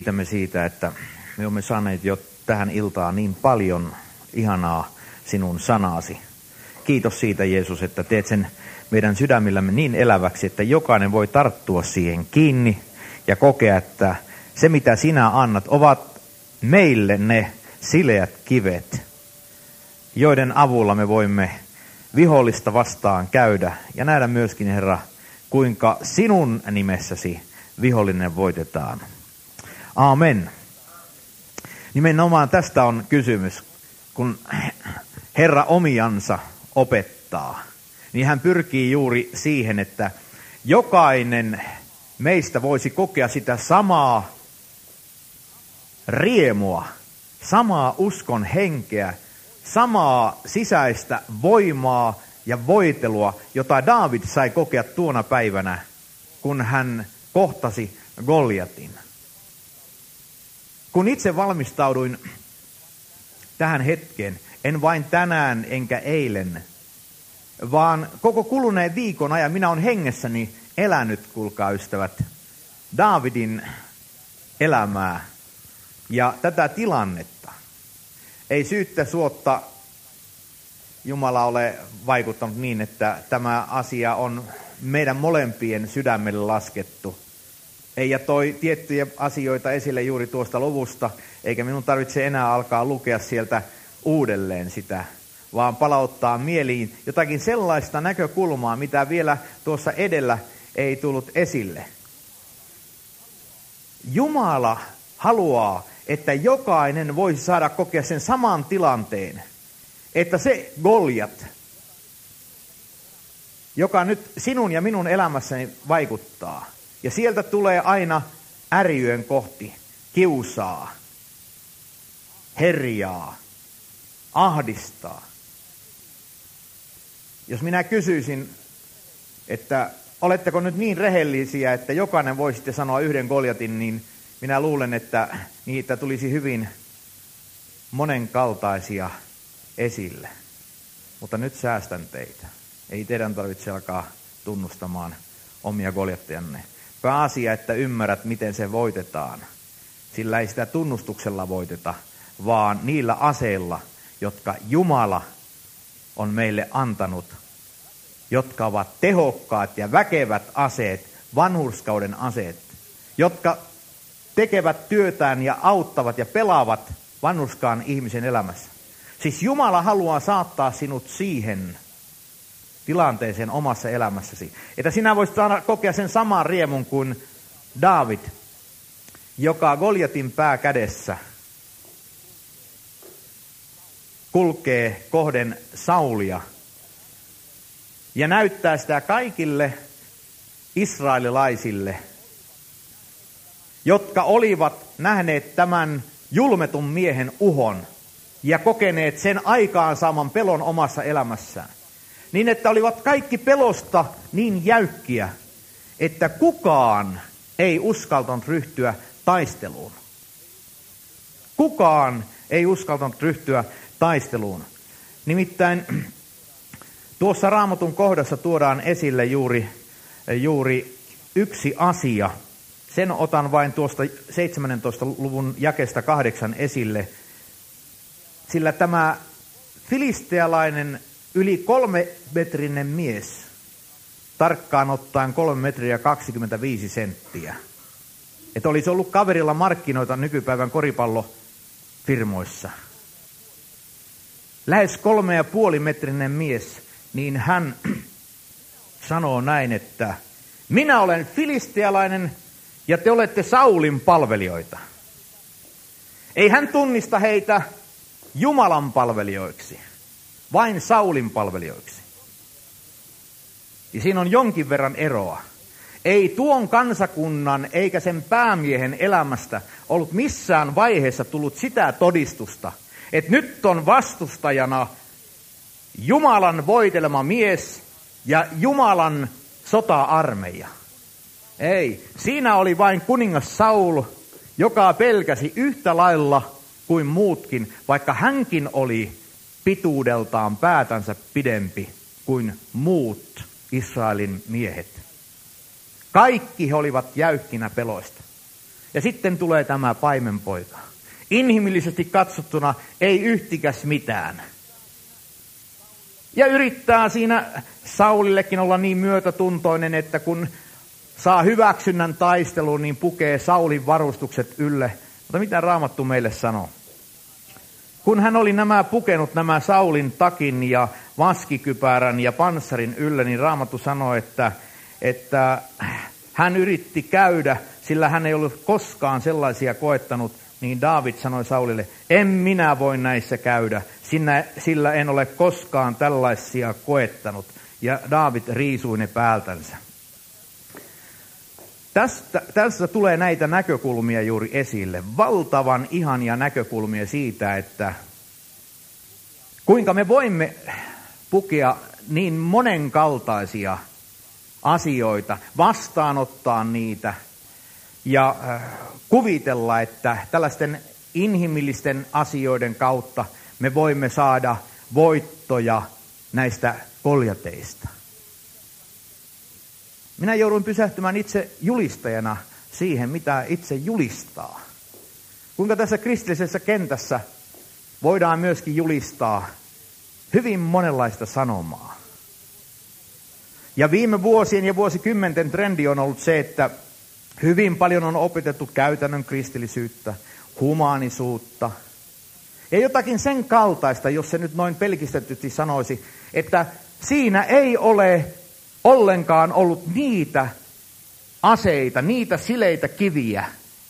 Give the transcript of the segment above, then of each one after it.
kiitämme siitä, että me olemme saaneet jo tähän iltaan niin paljon ihanaa sinun sanasi. Kiitos siitä, Jeesus, että teet sen meidän sydämillämme niin eläväksi, että jokainen voi tarttua siihen kiinni ja kokea, että se mitä sinä annat ovat meille ne sileät kivet, joiden avulla me voimme vihollista vastaan käydä ja nähdä myöskin, Herra, kuinka sinun nimessäsi vihollinen voitetaan. Aamen. Nimenomaan tästä on kysymys, kun Herra omiansa opettaa, niin hän pyrkii juuri siihen, että jokainen meistä voisi kokea sitä samaa riemua, samaa uskon henkeä, samaa sisäistä voimaa ja voitelua, jota Daavid sai kokea tuona päivänä, kun hän kohtasi Goljatin. Kun itse valmistauduin tähän hetkeen, en vain tänään enkä eilen, vaan koko kuluneen viikon ajan minä olen hengessäni elänyt, kuulkaa ystävät, Daavidin elämää ja tätä tilannetta. Ei syyttä suotta Jumala ole vaikuttanut niin, että tämä asia on meidän molempien sydämelle laskettu. Eija toi tiettyjä asioita esille juuri tuosta luvusta, eikä minun tarvitse enää alkaa lukea sieltä uudelleen sitä, vaan palauttaa mieliin jotakin sellaista näkökulmaa, mitä vielä tuossa edellä ei tullut esille. Jumala haluaa, että jokainen voisi saada kokea sen saman tilanteen, että se Goljat, joka nyt sinun ja minun elämässäni vaikuttaa, ja sieltä tulee aina ärjyön kohti, kiusaa, herjaa, ahdistaa. Jos minä kysyisin, että oletteko nyt niin rehellisiä, että jokainen voisitte sanoa yhden Goljatin, niin minä luulen, että niitä tulisi hyvin monenkaltaisia esille. Mutta nyt säästän teitä. Ei teidän tarvitse alkaa tunnustamaan omia Goljattejanne. Pääasia, että ymmärrät, miten se voitetaan. Sillä ei sitä tunnustuksella voiteta, vaan niillä aseilla, jotka Jumala on meille antanut, jotka ovat tehokkaat ja väkevät aseet, vanhurskauden aseet, jotka tekevät työtään ja auttavat ja pelaavat vanhurskaan ihmisen elämässä. Siis Jumala haluaa saattaa sinut siihen tilanteeseen omassa elämässäsi, että sinä voisit saada kokea sen saman riemun kuin Daavid, joka Goljatin pää kädessä kulkee kohden Saulia ja näyttää sitä kaikille israelilaisille, jotka olivat nähneet tämän julmetun miehen uhon ja kokeneet sen aikaansaaman pelon omassa elämässään. Niin, että olivat kaikki pelosta niin jäykkiä, että kukaan ei uskaltanut ryhtyä taisteluun. Kukaan ei uskaltanut ryhtyä taisteluun. Nimittäin tuossa Raamatun kohdassa tuodaan esille juuri yksi asia. Sen otan vain tuosta 17. luvun jakeesta 8 esille. Sillä tämä filistealainen yli 3-metrinen mies, tarkkaan ottaen 3 metriä 25 senttiä. Että olisi ollut kaverilla markkinoita nykypäivän koripallofirmoissa. Lähes 3,5-metrinen mies, niin hän sanoo näin, että minä olen filistealainen ja te olette Saulin palvelijoita. Ei hän tunnista heitä Jumalan palvelijoiksi, vain Saulin palvelijoiksi. Ja siinä on jonkin verran eroa. Ei tuon kansakunnan eikä sen päämiehen elämästä ollut missään vaiheessa tullut sitä todistusta, että nyt on vastustajana Jumalan voitelema mies ja Jumalan sota-armeija. Ei, siinä oli vain kuningas Saul, joka pelkäsi yhtä lailla kuin muutkin, vaikka hänkin oli pituudeltaan päätänsä pidempi kuin muut Israelin miehet. Kaikki he olivat jäykkinä peloista. Ja sitten tulee tämä paimenpoika. Inhimillisesti katsottuna ei yhtikäs mitään. Ja yrittää siinä Saulillekin olla niin myötätuntoinen, että kun saa hyväksynnän taisteluun, niin pukee Saulin varustukset ylle. Mutta mitä Raamattu meille sanoo? Kun hän oli pukenut nämä Saulin takin ja vaskikypärän ja panssarin ylle, niin Raamattu sanoi, että hän yritti käydä, sillä hän ei ollut koskaan sellaisia koettanut, niin Daavid sanoi Saulille, en minä voi näissä käydä, sillä en ole koskaan tällaisia koettanut. Ja Daavid riisui ne päältänsä. Tästä tulee näitä näkökulmia juuri esille. Valtavan ihania näkökulmia siitä, että kuinka me voimme pukea niin monenkaltaisia asioita, vastaanottaa niitä ja kuvitella, että tällaisten inhimillisten asioiden kautta me voimme saada voittoja näistä Goljateista. Minä jouduin pysähtymään itse julistajana siihen, mitä itse julistaa. Kuinka tässä kristillisessä kentässä voidaan myöskin julistaa hyvin monenlaista sanomaa. Ja viime vuosien ja vuosikymmenten trendi on ollut se, että hyvin paljon on opetettu käytännön kristillisyyttä, humaanisuutta. Ja jotakin sen kaltaista, jos se nyt noin pelkistetysti sanoisi, että siinä ei ole ollenkaan ollut niitä aseita, niitä sileitä kiviä,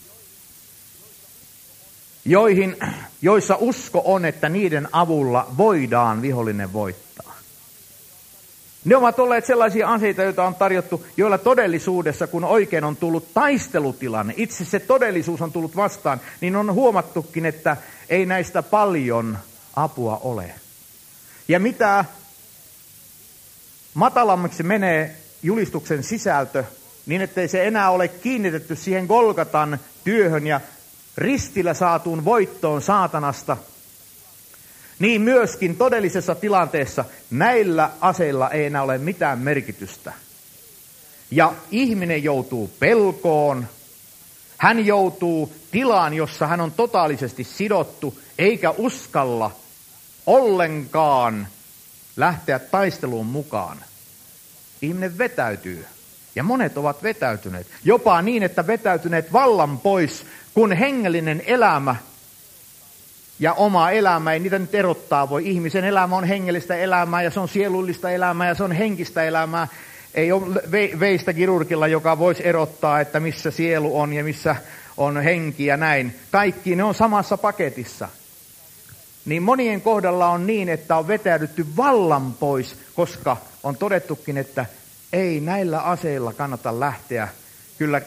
joissa usko on, että niiden avulla voidaan vihollinen voittaa. Ne ovat olleet sellaisia aseita, joita on tarjottu, joilla todellisuudessa, kun oikein on tullut taistelutilanne, itse se todellisuus on tullut vastaan, niin on huomattukin, että ei näistä paljon apua ole. Ja mitä matalammaksi menee julistuksen sisältö, niin ettei se enää ole kiinnitetty siihen Golgatan työhön ja ristillä saatuun voittoon saatanasta, niin myöskin todellisessa tilanteessa näillä aseilla ei enää ole mitään merkitystä. Ja ihminen joutuu pelkoon, hän joutuu tilaan, jossa hän on totaalisesti sidottu, eikä uskalla ollenkaan lähteä taisteluun mukaan. Ihminen vetäytyy, ja monet ovat vetäytyneet. Jopa niin, että vetäytyneet vallan pois, kun hengellinen elämä ja oma elämä, ei niitä nyt erottaa voi. Ihmisen elämä on hengellistä elämää, ja se on sielullista elämää, ja se on henkistä elämää. Ei ole veistä kirurgilla, joka voisi erottaa, että missä sielu on ja missä on henki ja näin. Kaikki ne on samassa paketissa. Niin monien kohdalla on niin, että on vetäydytty vallan pois, koska on todettukin, että ei näillä aseilla kannata lähteä kyllä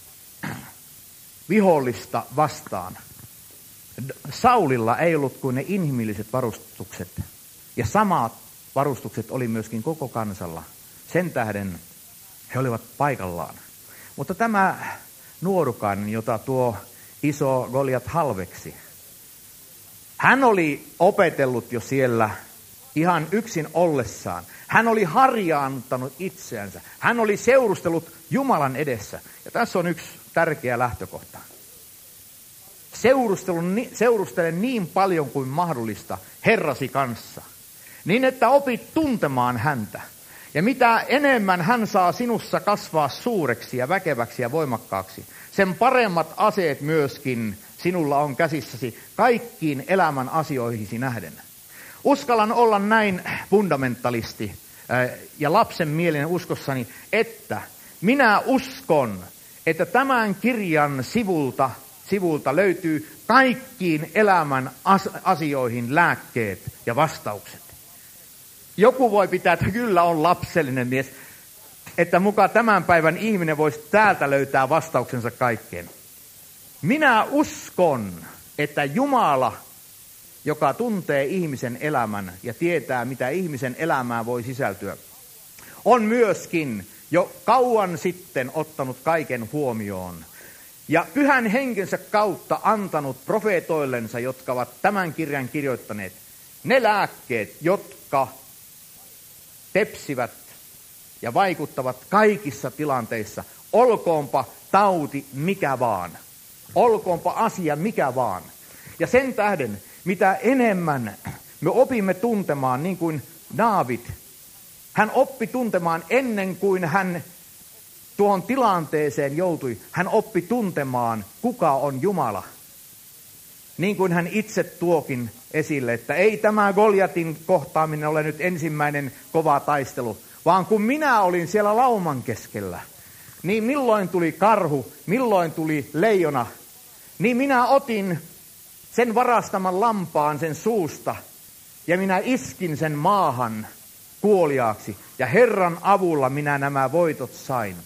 vihollista vastaan. Saulilla ei ollut kuin ne inhimilliset varustukset, ja samat varustukset oli myöskin koko kansalla. Sen tähden he olivat paikallaan. Mutta tämä nuorukainen, jota tuo iso Goljat halveksi, hän oli opetellut jo siellä ihan yksin ollessaan. Hän oli harjaannuttanut itseänsä. Hän oli seurustellut Jumalan edessä. Ja tässä on yksi tärkeä lähtökohta. Seurustele niin paljon kuin mahdollista Herrasi kanssa, niin että opit tuntemaan häntä. Ja mitä enemmän hän saa sinussa kasvaa suureksi ja väkeväksi ja voimakkaaksi, sen paremmat aseet myöskin sinulla on käsissäsi kaikkiin elämän asioihisi nähden. Uskallan olla näin fundamentalisti ja lapsenmielinen uskossani, että minä uskon, että tämän kirjan sivulta löytyy kaikkiin elämän asioihin lääkkeet ja vastaukset. Joku voi pitää, että kyllä on lapsellinen mies, että mukaan tämän päivän ihminen voisi täältä löytää vastauksensa kaikkeen. Minä uskon, että Jumala, joka tuntee ihmisen elämän ja tietää, mitä ihmisen elämään voi sisältyä, on myöskin jo kauan sitten ottanut kaiken huomioon. Ja pyhän henkensä kautta antanut profeetoillensa, jotka ovat tämän kirjan kirjoittaneet, ne lääkkeet, jotka tepsivät ja vaikuttavat kaikissa tilanteissa, olkoonpa tauti mikä vaan. olkoonpa asia mikä vaan. Ja sen tähden, mitä enemmän me opimme tuntemaan, niin kuin Daavid, hän oppi tuntemaan ennen kuin hän tuohon tilanteeseen joutui. Hän oppi tuntemaan, kuka on Jumala. Niin kuin hän itse tuokin esille, että ei tämä Goljatin kohtaaminen ole nyt ensimmäinen kova taistelu, vaan kun minä olin siellä lauman keskellä, niin milloin tuli karhu, milloin tuli leijona, niin minä otin sen varastaman lampaan sen suusta ja minä iskin sen maahan kuoliaaksi ja Herran avulla minä nämä voitot sain.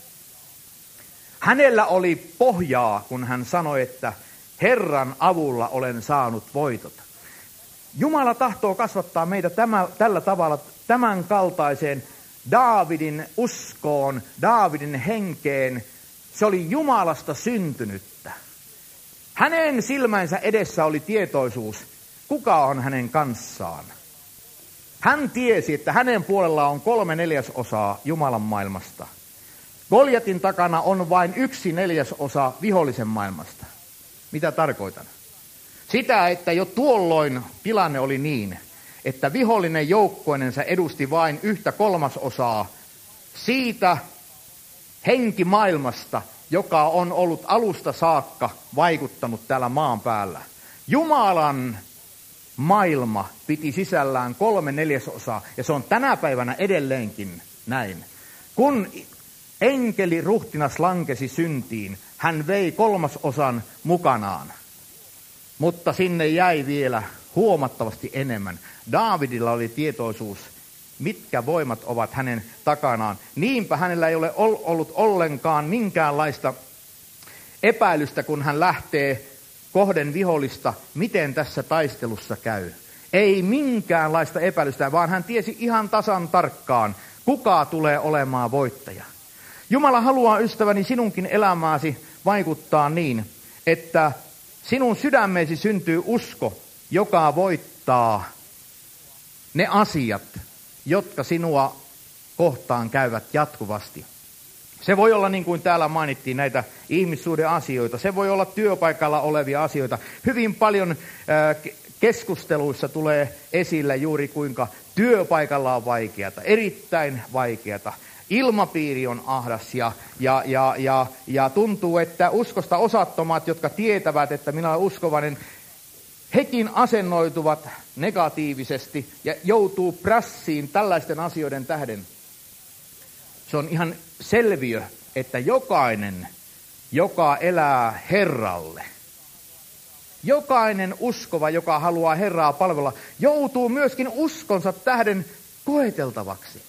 Hänellä oli pohjaa, kun hän sanoi, että Herran avulla olen saanut voitot. Jumala tahtoo kasvattaa meitä tällä tavalla tämän kaltaiseen Daavidin uskoon, Daavidin henkeen. Se oli Jumalasta syntynyttä. Hänen silmänsä edessä oli tietoisuus, kuka on hänen kanssaan. Hän tiesi, että hänen puolellaan on 3/4 Jumalan maailmasta. Goljatin takana on vain 1/4 vihollisen maailmasta. Mitä tarkoitan? Sitä, että jo tuolloin tilanne oli niin, että vihollinen joukkoinensa edusti vain 1/3 siitä henkimaailmasta, joka on ollut alusta saakka vaikuttanut täällä maan päällä. Jumalan maailma piti sisällään 3/4, ja se on tänä päivänä edelleenkin näin. Kun enkeli ruhtinas lankesi syntiin, hän vei 3/3 mukanaan, mutta sinne jäi vielä huomattavasti enemmän. Daavidilla oli tietoisuus, mitkä voimat ovat hänen takanaan. Niinpä hänellä ei ole ollut ollenkaan minkäänlaista epäilystä, kun hän lähtee kohden vihollista, miten tässä taistelussa käy. Ei minkäänlaista epäilystä, vaan hän tiesi ihan tasan tarkkaan, kuka tulee olemaan voittaja. Jumala haluaa, ystäväni, sinunkin elämääsi vaikuttaa niin, että sinun sydämeesi syntyy usko, joka voittaa ne asiat, jotka sinua kohtaan käyvät jatkuvasti. Se voi olla, niin kuin täällä mainittiin, näitä ihmissuhteen asioita. Se voi olla työpaikalla olevia asioita. Hyvin paljon keskusteluissa tulee esille juuri kuinka työpaikalla on vaikeata, erittäin vaikeata. Ilmapiiri on ahdas ja tuntuu, että uskosta osattomat, jotka tietävät, että minä olen uskovainen, hekin asennoituvat negatiivisesti ja joutuu prässiin tällaisten asioiden tähden. Se on ihan selviö, että jokainen, joka elää Herralle, jokainen uskova, joka haluaa Herraa palvella, joutuu myöskin uskonsa tähden koeteltavaksi.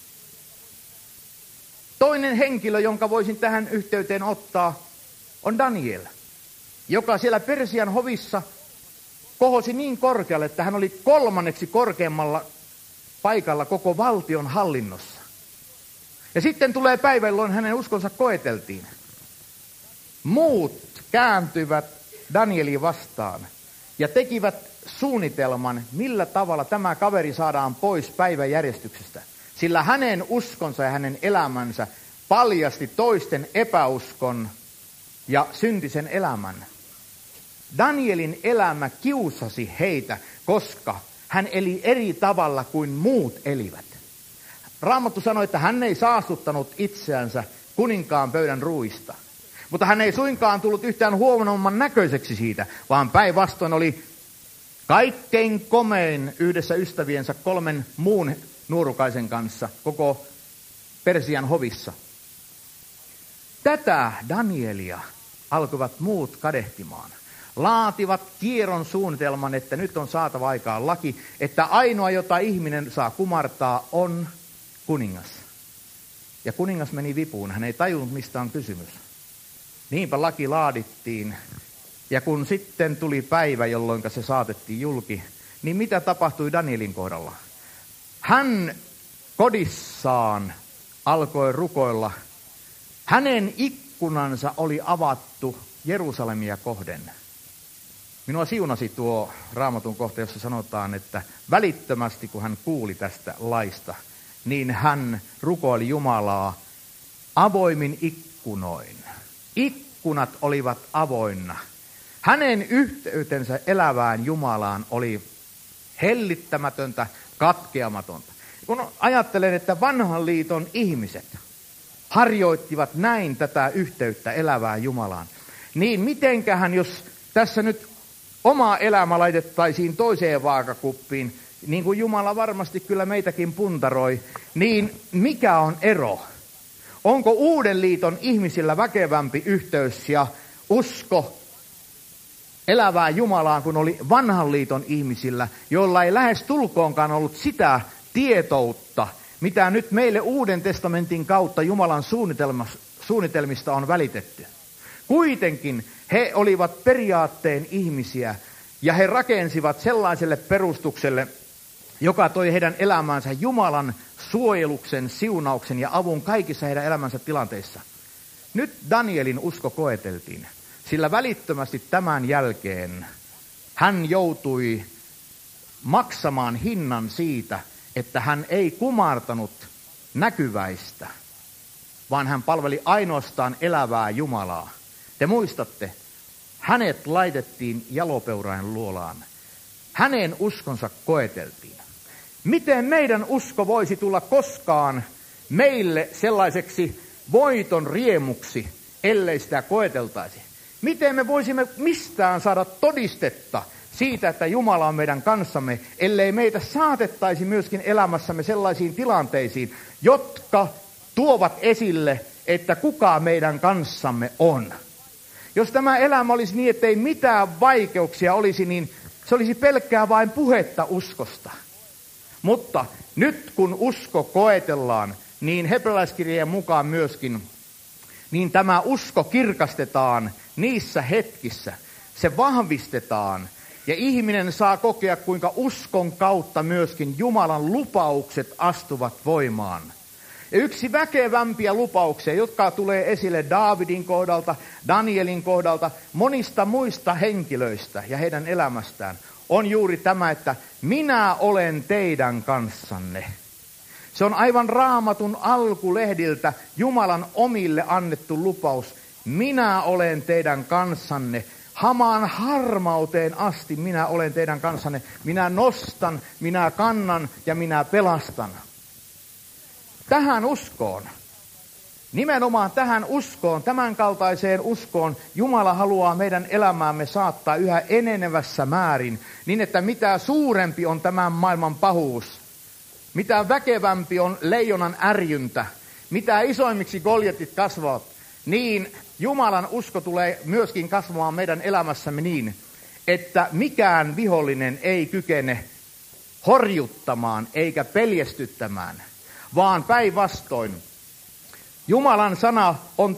Toinen henkilö, jonka voisin tähän yhteyteen ottaa, on Daniel, joka siellä Persian hovissa kohosi niin korkealle, että hän oli 3. korkeammalla paikalla koko valtion hallinnossa. Ja sitten tulee päivä, jolloin hänen uskonsa koeteltiin. Muut kääntyivät Danieliin vastaan ja tekivät suunnitelman, millä tavalla tämä kaveri saadaan pois päiväjärjestyksestä. Sillä hänen uskonsa ja hänen elämänsä paljasti toisten epäuskon ja syntisen elämän. Danielin elämä kiusasi heitä, koska hän eli eri tavalla kuin muut elivät. Raamattu sanoi, että hän ei saastuttanut itseänsä kuninkaan pöydän ruuista. Mutta hän ei suinkaan tullut yhtään huonomman näköiseksi siitä, vaan päinvastoin oli kaikkein komein yhdessä ystäviensä 3 muun nuorukaisen kanssa koko Persian hovissa. Tätä Danielia alkoivat muut kadehtimaan. Laativat kierron suunnitelman, että nyt on saatava aikaan laki, että ainoa, jota ihminen saa kumartaa, on kuningas. Ja kuningas meni vipuun, hän ei tajunnut, mistä on kysymys. Niinpä laki laadittiin, ja kun sitten tuli päivä, jolloin se saatettiin julki, niin mitä tapahtui Danielin kohdalla? Hän kodissaan alkoi rukoilla. Hänen ikkunansa oli avattu Jerusalemia kohden. Minua siunasi tuo Raamatun kohta, jossa sanotaan, että välittömästi kun hän kuuli tästä laista, niin hän rukoili Jumalaa avoimin ikkunoin. Ikkunat olivat avoinna. Hänen yhteytensä elävään Jumalaan oli hellittämätöntä, katkeamatonta. Kun ajattelen, että vanhan liiton ihmiset harjoittivat näin tätä yhteyttä elävään Jumalaan, niin mitenkähän, jos tässä nyt oma elämä laitettaisiin toiseen vaakakuppiin, niin kuin Jumala varmasti kyllä meitäkin puntaroi, niin mikä on ero? Onko uuden liiton ihmisillä väkevämpi yhteys ja usko elävään Jumalaan, kun oli vanhan liiton ihmisillä, joilla ei lähes tulkoonkaan ollut sitä tietoutta, mitä nyt meille Uuden testamentin kautta Jumalan suunnitelmista on välitetty. Kuitenkin he olivat periaatteen ihmisiä ja he rakensivat sellaiselle perustukselle, joka toi heidän elämäänsä Jumalan suojeluksen, siunauksen ja avun kaikissa heidän elämänsä tilanteissa. Nyt Danielin usko koeteltiin, sillä välittömästi tämän jälkeen hän joutui maksamaan hinnan siitä, että hän ei kumartanut näkyväistä, vaan hän palveli ainoastaan elävää Jumalaa. Te muistatte, hänet laitettiin jalopeurain luolaan. Hänen uskonsa koeteltiin. Miten meidän usko voisi tulla koskaan meille sellaiseksi voiton riemuksi, ellei sitä koeteltaisi? Miten me voisimme mistään saada todistetta siitä, että Jumala on meidän kanssamme, ellei meitä saatettaisi myöskin elämässämme sellaisiin tilanteisiin, jotka tuovat esille, että kuka meidän kanssamme on. Jos tämä elämä olisi niin, ettei mitään vaikeuksia olisi, niin se olisi pelkkää vain puhetta uskosta. Mutta nyt kun usko koetellaan, niin hebrealaiskirjeen mukaan myöskin, niin tämä usko kirkastetaan niissä hetkissä. Se vahvistetaan ja ihminen saa kokea, kuinka uskon kautta myöskin Jumalan lupaukset astuvat voimaan. Ja yksi väkevämpiä lupauksia, jotka tulee esille Daavidin kohdalta, Danielin kohdalta, monista muista henkilöistä ja heidän elämästään, on juuri tämä, että minä olen teidän kanssanne. Se on aivan Raamatun alkulehdiltä Jumalan omille annettu lupaus. Minä olen teidän kanssanne. Hamaan harmauteen asti minä olen teidän kanssanne. Minä nostan, minä kannan ja minä pelastan. Tähän uskoon, nimenomaan tähän uskoon, tämän kaltaiseen uskoon, Jumala haluaa meidän elämäämme saattaa yhä enenevässä määrin, niin että mitä suurempi on tämän maailman pahuus, mitä väkevämpi on leijonan ärjyntä, mitä isoimmiksi Goljatit kasvavat, niin Jumalan usko tulee myöskin kasvamaan meidän elämässämme niin, että mikään vihollinen ei kykene horjuttamaan eikä peljestyttämään, vaan päinvastoin. Jumalan sana on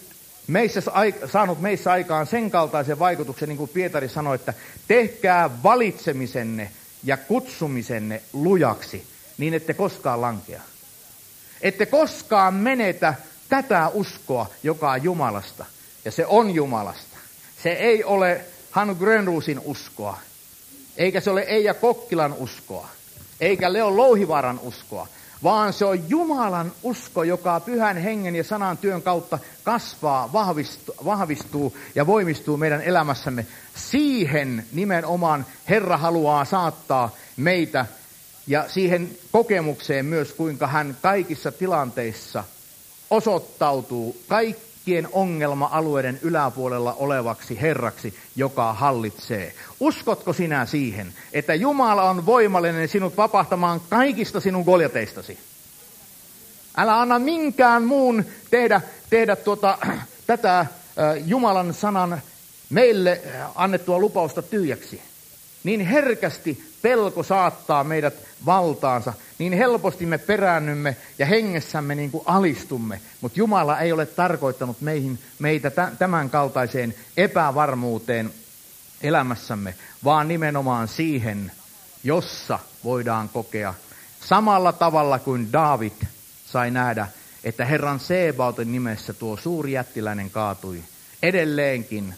saanut meissä aikaan sen kaltaisen vaikutuksen, niin kuin Pietari sanoi, että tehkää valitsemisenne ja kutsumisenne lujaksi, niin ette koskaan lankea. Ette koskaan menetä tätä uskoa, joka on Jumalasta. Ja se on Jumalasta. Se ei ole Hannu Grönroosin uskoa, eikä se ole Eija Kokkilan uskoa, eikä Leo Louhivaaran uskoa, vaan se on Jumalan usko, joka Pyhän Hengen ja sanan työn kautta kasvaa, vahvistuu ja voimistuu meidän elämässämme. Siihen nimenomaan Herra haluaa saattaa meitä ja siihen kokemukseen myös, kuinka hän kaikissa tilanteissa osoittautuu kaikkien ongelma-alueiden yläpuolella olevaksi Herraksi, joka hallitsee. Uskotko sinä siihen, että Jumala on voimallinen sinut vapahtamaan kaikista sinun goljateistasi? Älä anna minkään muun tehdä tätä Jumalan sanan meille annettua lupausta tyhjäksi. Niin herkästi pelko saattaa meidät valtaansa, niin helposti me peräännymme ja hengessämme niin kuin alistumme. Mutta Jumala ei ole tarkoittanut meitä tämän kaltaiseen epävarmuuteen elämässämme, vaan nimenomaan siihen, jossa voidaan kokea samalla tavalla kuin Daavid sai nähdä, että Herran Seebautin nimessä tuo suuri jättiläinen kaatui. Edelleenkin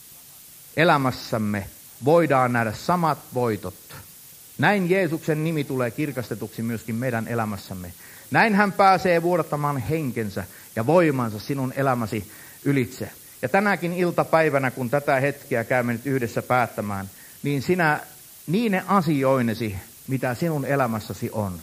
elämässämme voidaan nähdä samat voitot. Näin Jeesuksen nimi tulee kirkastetuksi myöskin meidän elämässämme. Näin hän pääsee vuodattamaan henkensä ja voimansa sinun elämäsi ylitse. Ja tänäkin iltapäivänä, kun tätä hetkeä käymme nyt yhdessä päättämään, niin sinä niine asioinesi, mitä sinun elämässäsi on,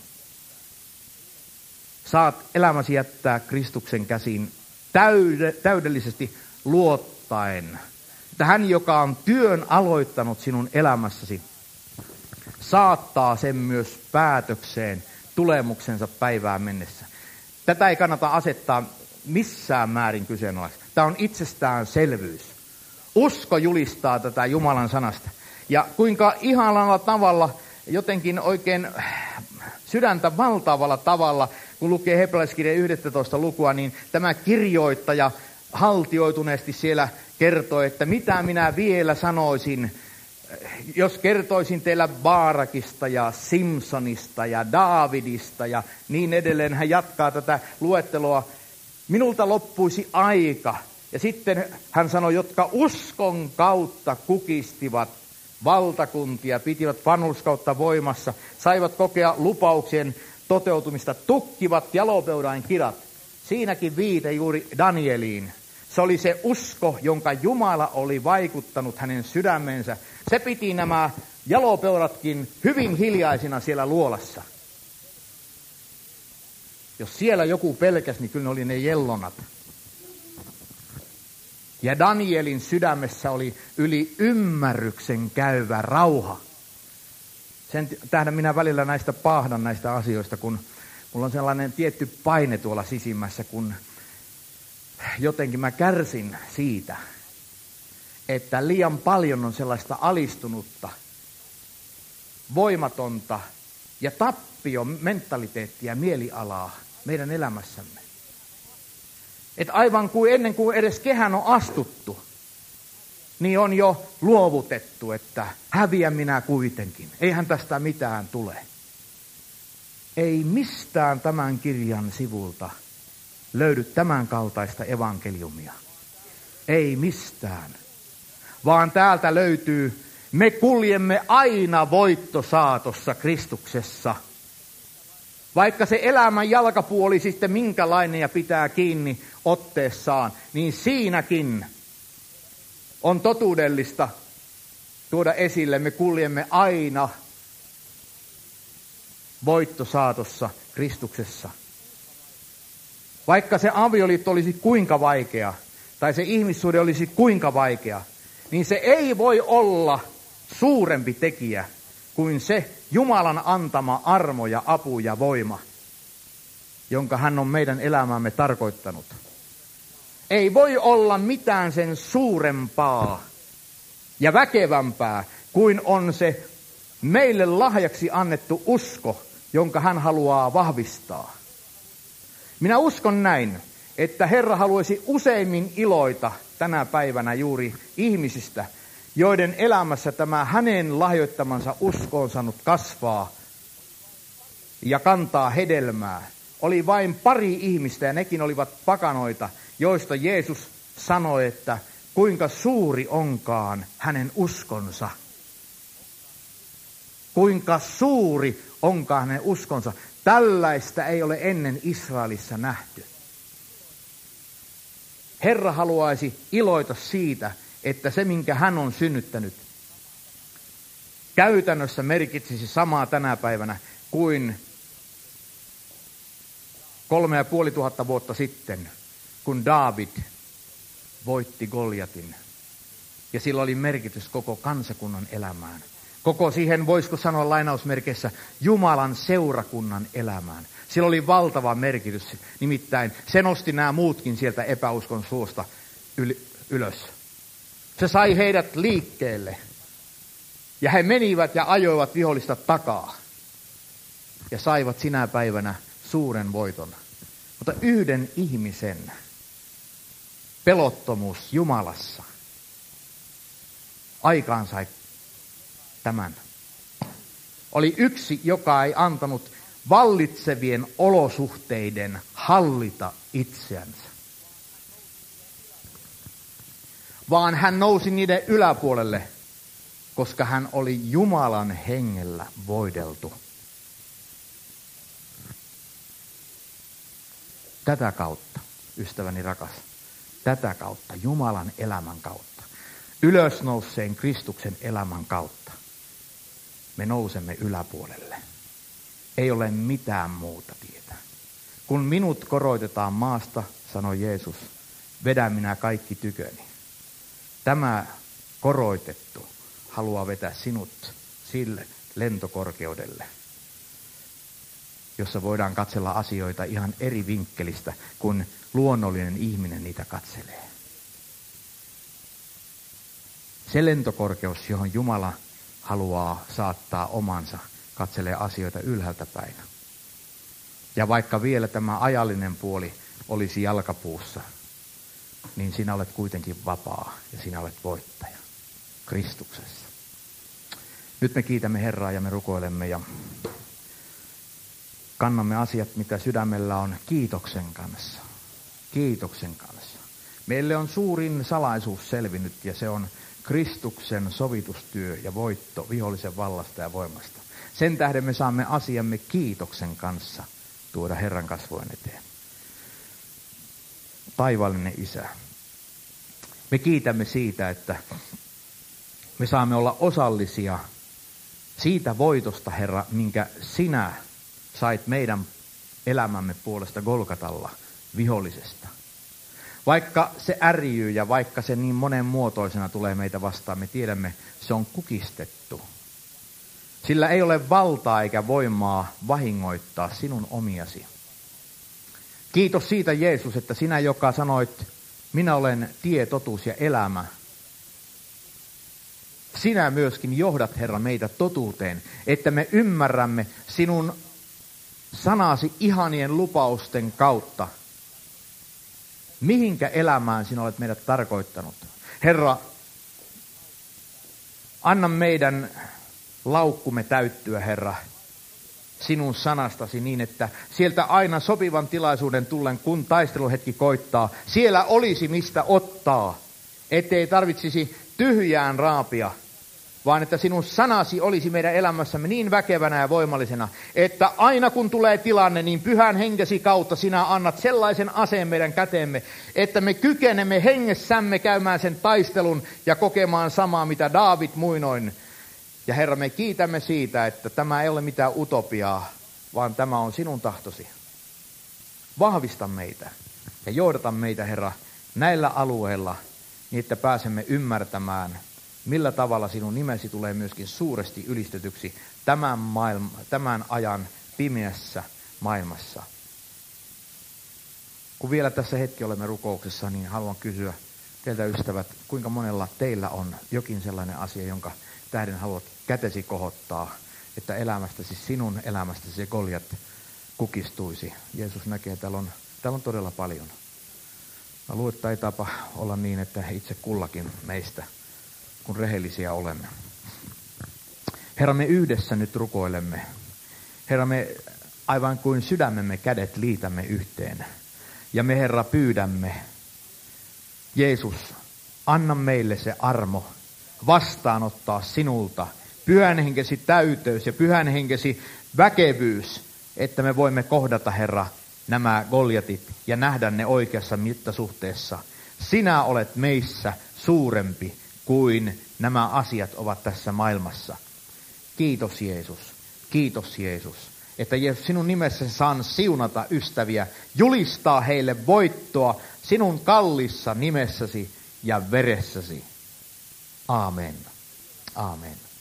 saat elämäsi jättää Kristuksen käsiin täydellisesti luottaen. Että hän, joka on työn aloittanut sinun elämässäsi, saattaa sen myös päätökseen tulemuksensa päivään mennessä. Tätä ei kannata asettaa missään määrin kyseenalaista. Tämä on itsestäänselvyys. Usko julistaa tätä Jumalan sanasta. Ja kuinka ihanalla tavalla, jotenkin oikein sydäntä valtavalla tavalla, kun lukee Hebrealaiskirjan 11. lukua, niin tämä kirjoittaja haltioituneesti siellä kertoi, että mitä minä vielä sanoisin, jos kertoisin teillä Baarakista ja Simsonista ja Daavidista ja niin edelleen. Hän jatkaa tätä luetteloa. Minulta loppuisi aika. Ja sitten hän sanoi, jotka uskon kautta kukistivat valtakuntia, pitivät vanhurskautta voimassa, saivat kokea lupauksien toteutumista, tukkivat jalopeudain kidat. Siinäkin viite juuri Danieliin. Se oli se usko, jonka Jumala oli vaikuttanut hänen sydämensä. Se piti nämä jalopeuratkin hyvin hiljaisina siellä luolassa. Jos siellä joku pelkäsi, niin kyllä ne oli ne jellonat. Ja Danielin sydämessä oli yli ymmärryksen käyvä rauha. Sen tähden minä välillä näistä paahdan näistä asioista, kun mulla on sellainen tietty paine tuolla sisimmässä, kun jotenkin mä kärsin siitä, että liian paljon on sellaista alistunutta, voimatonta ja tappiomentaliteettia, mielialaa meidän elämässämme. Että aivan kuin ennen kuin edes kehään on astuttu, niin on jo luovutettu, että häviän minä kuitenkin. Eihän tästä mitään tule. Ei mistään tämän kirjan sivulta löydy tämän kaltaista evankeliumia. Ei mistään. Vaan täältä löytyy, me kuljemme aina voittosaatossa Kristuksessa. Vaikka se elämän jalkapuoli sitten minkälainen ja pitää kiinni otteessaan, niin siinäkin on totuudellista tuoda esille, me kuljemme aina voittosaatossa Kristuksessa. Vaikka se avioliitto olisi kuinka vaikea, tai se ihmissuhde olisi kuinka vaikea, niin se ei voi olla suurempi tekijä kuin se Jumalan antama armo ja apu ja voima, jonka hän on meidän elämäämme tarkoittanut. Ei voi olla mitään sen suurempaa ja väkevämpää kuin on se meille lahjaksi annettu usko, jonka hän haluaa vahvistaa. Minä uskon näin, että Herra haluaisi useimmin iloita tänä päivänä juuri ihmisistä, joiden elämässä tämä hänen lahjoittamansa usko on saanut kasvaa ja kantaa hedelmää. Oli vain pari ihmistä ja nekin olivat pakanoita, joista Jeesus sanoi, että kuinka suuri onkaan hänen uskonsa. Kuinka suuri onkaan hänen uskonsa. Tällaista ei ole ennen Israelissa nähty. Herra haluaisi iloita siitä, että se, minkä hän on synnyttänyt, käytännössä merkitsisi samaa tänä päivänä kuin 3500 vuotta sitten, kun Daavid voitti Goljatin. Ja sillä oli merkitys koko kansakunnan elämään. Koko siihen, voisiko sanoa lainausmerkeissä, Jumalan seurakunnan elämään. Sillä oli valtava merkitys. Nimittäin se nosti nämä muutkin sieltä epäuskon suosta ylös. Se sai heidät liikkeelle. Ja he menivät ja ajoivat vihollista takaa. Ja saivat sinä päivänä suuren voiton. Mutta yhden ihmisen pelottomuus Jumalassa aikaan sai tämän. Oli yksi, joka ei antanut vallitsevien olosuhteiden hallita itseänsä. Vaan hän nousi niiden yläpuolelle, koska hän oli Jumalan hengellä voideltu. Tätä kautta, ystäväni rakas, tätä kautta, Jumalan elämän kautta, ylösnouseen Kristuksen elämän kautta, me nousemme yläpuolelle. Ei ole mitään muuta tietä. Kun minut koroitetaan maasta, sanoi Jeesus, vedän minä kaikki tyköni. Tämä koroitettu haluaa vetää sinut sille lentokorkeudelle, jossa voidaan katsella asioita ihan eri vinkkelistä, kun luonnollinen ihminen niitä katselee. Se lentokorkeus, johon Jumala haluaa saattaa omansa, katselee asioita ylhäältä päin. Ja vaikka vielä tämä ajallinen puoli olisi jalkapuussa, niin sinä olet kuitenkin vapaa ja sinä olet voittaja Kristuksessa. Nyt me kiitämme Herraa ja me rukoilemme ja kannamme asiat, mitä sydämellä on, kiitoksen kanssa. Kiitoksen kanssa. Meille on suurin salaisuus selvinnyt ja se on Kristuksen sovitustyö ja voitto vihollisen vallasta ja voimasta. Sen tähden me saamme asiamme kiitoksen kanssa tuoda Herran kasvojen eteen. Taivaallinen Isä, me kiitämme siitä, että me saamme olla osallisia siitä voitosta, Herra, minkä sinä sait meidän elämämme puolesta Golgatalla vihollisesta. Vaikka se ärjyy ja vaikka se niin monenmuotoisena tulee meitä vastaan, me tiedämme, se on kukistettu. Sillä ei ole valtaa eikä voimaa vahingoittaa sinun omiasi. Kiitos siitä, Jeesus, että sinä, joka sanoit, minä olen tie, totuus ja elämä, sinä myöskin johdat, Herra, meitä totuuteen, että me ymmärrämme sinun sanasi ihanien lupausten kautta, mihinkä elämään sinä olet meidät tarkoittanut. Herra, anna meidän laukkumme täyttyä, Herra, sinun sanastasi niin, että sieltä aina sopivan tilaisuuden tullen, kun taisteluhetki koittaa, siellä olisi mistä ottaa, ettei tarvitsisi tyhjään raapia, vaan että sinun sanasi olisi meidän elämässämme niin väkevänä ja voimallisena, että aina kun tulee tilanne, niin pyhän henkesi kautta sinä annat sellaisen aseen meidän käteemme, että me kykenemme hengessämme käymään sen taistelun ja kokemaan samaa, mitä Daavid muinoin. Ja Herra, me kiitämme siitä, että tämä ei ole mitään utopiaa, vaan tämä on sinun tahtosi. Vahvista meitä ja johdata meitä, Herra, näillä alueilla, niin että pääsemme ymmärtämään, millä tavalla sinun nimesi tulee myöskin suuresti ylistetyksi tämän ajan pimeässä maailmassa. Kun vielä tässä hetki olemme rukouksessa, niin haluan kysyä teiltä, ystävät, kuinka monella teillä on jokin sellainen asia, jonka tähden haluat kätesi kohottaa, että elämästäsi, sinun elämästäsi se Goljat kukistuisi. Jeesus näkee, että täällä on todella paljon. Mä luulen, että ei tapa olla niin, että itse kullakin meistä, kun rehellisiä olemme. Herra, me yhdessä nyt rukoilemme. Herra, me aivan kuin sydämemme kädet liitämme yhteen. Ja me, Herra, pyydämme, Jeesus, anna meille se armo vastaanottaa sinulta pyhän henkesi täyteys ja pyhän henkesi väkevyys, että me voimme kohdata, Herra, nämä Goljatit ja nähdä ne oikeassa mittasuhteessa. Sinä olet meissä suurempi kuin nämä asiat ovat tässä maailmassa. Kiitos Jeesus, että Jeesus, sinun nimessäsi saan siunata ystäviä, julistaa heille voittoa sinun kallissa nimessäsi ja veressäsi. Aamen. Aamen.